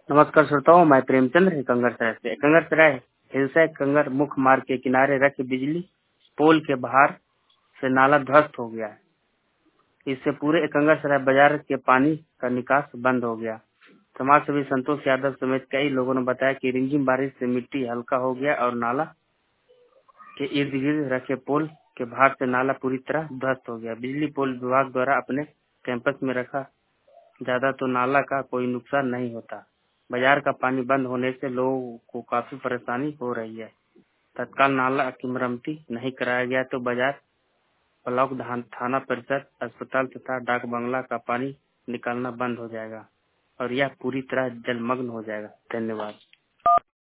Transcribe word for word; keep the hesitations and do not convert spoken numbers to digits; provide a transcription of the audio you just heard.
नमस्कार श्रोताओं, मैं प्रेमचंद्र कंगरसराय से। कंगरसराय हिलसा कंगर मुख्य मार्ग के किनारे रखे बिजली पोल के बाहर से नाला ध्वस्त हो गया है। इससे पूरे कंगरसराय बाजार के पानी का निकास बंद हो गया। समाज सेवी संतोष यादव समेत कई लोगों ने बताया कि रिमझिम बारिश से मिट्टी हल्का हो गया और नाला के इर्द गिर्द रखे पोल के बाहर से नाला पूरी तरह ध्वस्त हो गया। बिजली पोल विभाग द्वारा अपने कैंपस में रखा ज्यादा तो नाला का कोई नुकसान नहीं होता। बाजार का पानी बंद होने से लोगों को काफी परेशानी हो रही है। तत्काल नाला की मरम्मती नहीं कराया गया तो बाजार, ब्लॉक, थाना परिसर, अस्पताल तथा डाक बंगला का पानी निकालना बंद हो जाएगा और यह पूरी तरह जलमग्न हो जाएगा। धन्यवाद।